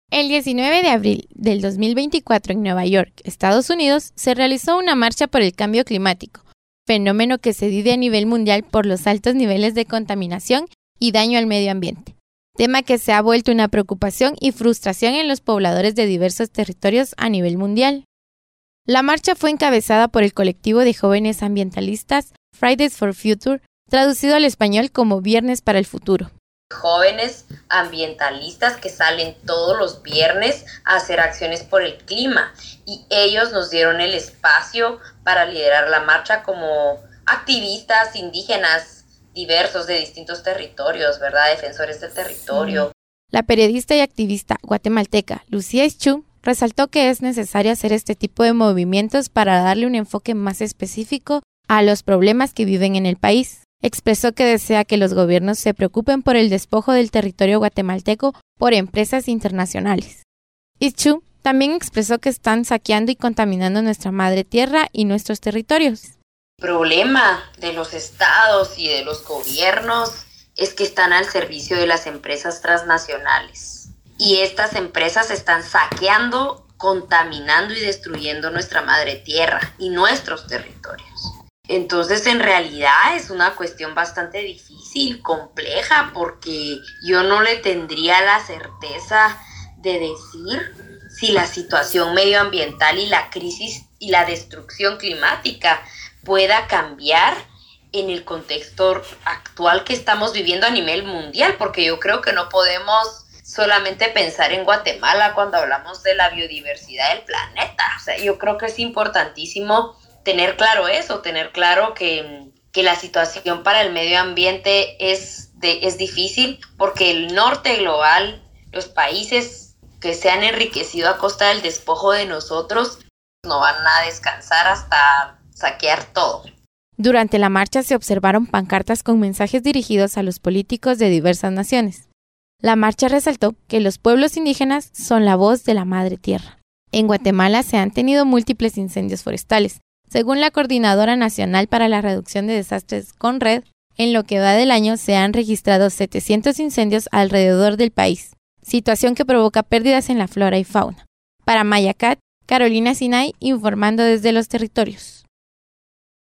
El 19 de abril del 2024 en Nueva York, Estados Unidos, se realizó una marcha por el cambio climático, fenómeno que se vive a nivel mundial por los altos niveles de contaminación y daño al medio ambiente, tema que se ha vuelto una preocupación y frustración en los pobladores de diversos territorios a nivel mundial. La marcha fue encabezada por el colectivo de jóvenes ambientalistas Fridays for Future, traducido al español como Viernes para el Futuro. Jóvenes ambientalistas que salen todos los viernes a hacer acciones por el clima, y ellos nos dieron el espacio para liderar la marcha como activistas indígenas diversos de distintos territorios, ¿verdad? Defensores del territorio. La periodista y activista guatemalteca Lucía Ischú resaltó que es necesario hacer este tipo de movimientos para darle un enfoque más específico a los problemas que viven en el país. Expresó que desea que los gobiernos se preocupen por el despojo del territorio guatemalteco por empresas internacionales. Ischú también expresó que están saqueando y contaminando nuestra madre tierra y nuestros territorios. El problema de los estados y de los gobiernos es que están al servicio de las empresas transnacionales. Y estas empresas están saqueando, contaminando y destruyendo nuestra madre tierra y nuestros territorios. Entonces, en realidad es una cuestión bastante difícil, compleja, porque yo no le tendría la certeza de decir si la situación medioambiental y la crisis y la destrucción climática pueda cambiar en el contexto actual que estamos viviendo a nivel mundial, porque yo creo que no podemos solamente pensar en Guatemala cuando hablamos de la biodiversidad del planeta. O sea, yo creo que es importantísimo tener claro eso, tener claro que la situación para el medio ambiente es difícil, porque el norte global, los países que se han enriquecido a costa del despojo de nosotros, no van a descansar hasta saquear todo. Durante la marcha se observaron pancartas con mensajes dirigidos a los políticos de diversas naciones. La marcha resaltó que los pueblos indígenas son la voz de la madre tierra. En Guatemala se han tenido múltiples incendios forestales. Según la Coordinadora Nacional para la Reducción de Desastres, CONRED, en lo que va del año se han registrado 700 incendios alrededor del país, situación que provoca pérdidas en la flora y fauna. Para Mayacat, Carolina Sinay, informando desde los territorios.